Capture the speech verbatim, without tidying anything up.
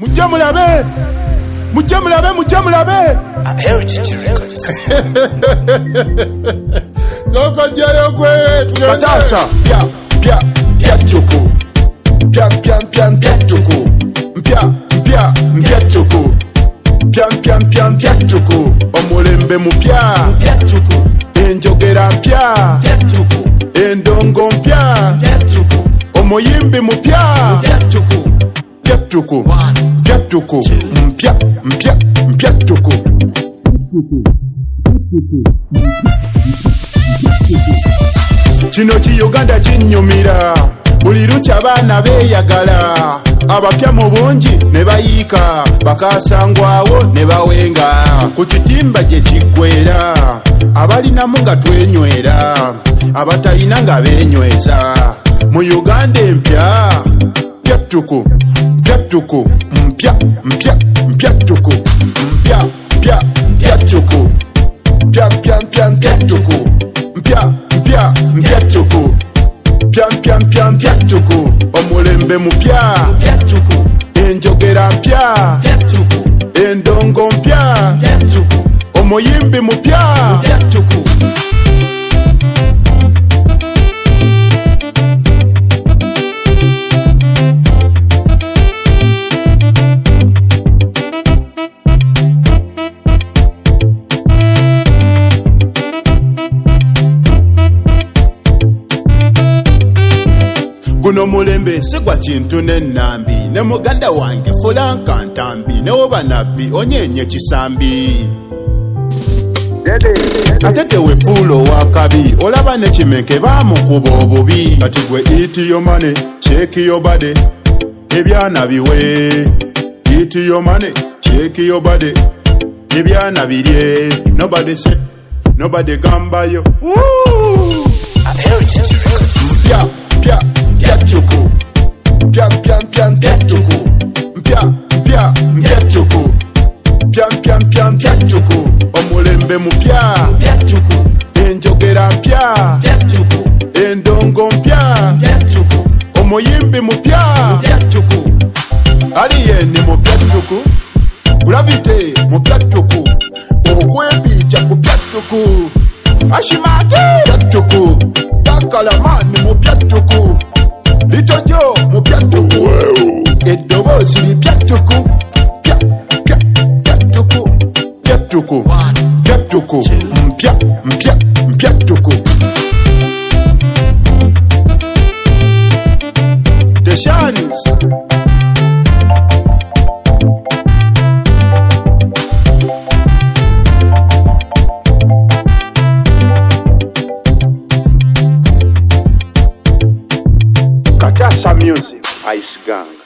Mujja mulabe, mujja mulabe, mujja mulabe. I'm Heritage Records. Soko jayo kwe Natasha, pia, pia, pia tuku. Pia, pia, pia, pia tuku. Pia, pia, pia tuku. Pia, pia, pia, pia tuku. Omulembe mupya, Pia tuku, enjogera mpya, pia tuku, endongo mpya, pia tuku, omuyimbi mupya, pia tuku. pya tuku, One, pya tuku, mpya, mpya, mpya tuku. Kino ki Uganda kinnyumira, buli lukya abaana beeyagala, abapya mu bungi ne bayiika, bakasangwawo ne bawenga, ku kitimba gye kiggweera, abalinamu nga twenywera, abatalina nga beenyweza, mu Uganda empya, mpya tuku, mpya tuku, mpya, mpya, mpya tuku, mpya, mpya, mpya tuku, mpya, mpya, mpya, mpya tuku, mpya, mpya, mpya tuku, mpya, mpya, mpya, mpya tuku, omulembe mupya, pia tuku, enjogera mpya, pia tuku, endongo mpya, pia tuku, omuyimbi mupya. pia tuku. Guno mulembe sigwa kintu n'ennambi, ne muganda wange fulanka ntambi, ne woba nabbi onyenye kisambi. Ate tewefuula owakabi, olaba ne kimenke baamukuba obubi, kati gwe eat your money, shake your body, ebyana biwe. Eat your money, shake your body, ebyana birye. Nobody say, nobody gamba yo. Woo! I'm Heritage Records. Pya, pya, pya tuku. Pya, pya, pya, pya tuku. Pya, pya, pya tuku. Pya, pya, pya, pya tuku. Omulembe mupya, Pia tuku, enjogera mpya, pia tuku, endongo mpya, pia tuku, omuyimbi mupya. pia tuku. Aliyeni mupya tuku, gravity mupya tuku, okwempicha kupya tuku, ashimate pya tuku, takalamani mupya tuku, litojo mupya tuku, edobozi li pya tuku, pya, pya, pya tuku, pya tuku, One, pya tuku, mpya, mpya, mpya tuku. The Shanies. Katasa Music, Ice Gang.